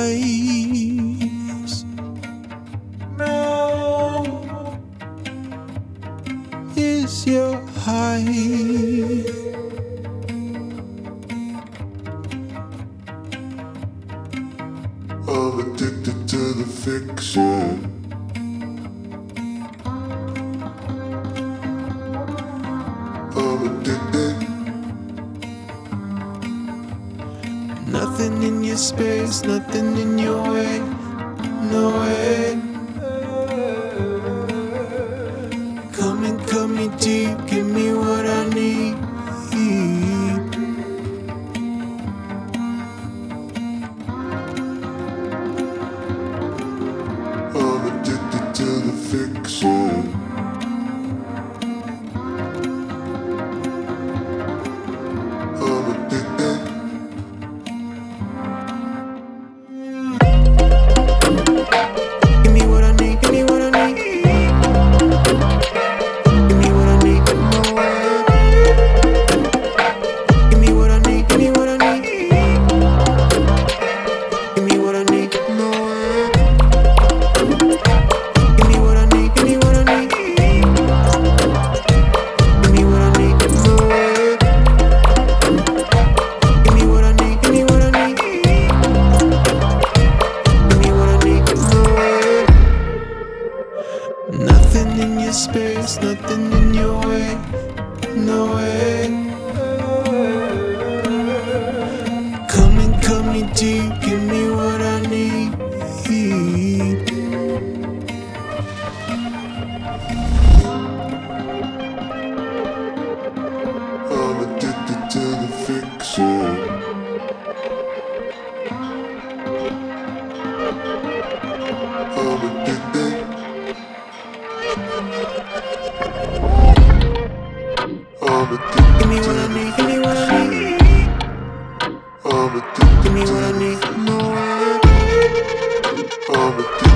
eyes. Now is your height. I'm addicted to the fiction. I'm addicted. Nothing in your space, nothing in your way, no way. Come and cut me deep, give me what I need. I'm addicted to the fiction. I'm addicted. Give me what I need, give me what I need. Give me what I need, give me what I need, give me what I need. Give me what I need, give me what I need, give me what I need. Give me what I need, give me what I need, give me what I need. Give me what I need. Nothing in your space, nothing in your way, no way. Come and cut me deep, give me what I need. I'm addicted to the fiction. I'm addicted. I'm addicted. Give me what I need, give me what I need. I'm addicted. Give me what I need. I'm addicted.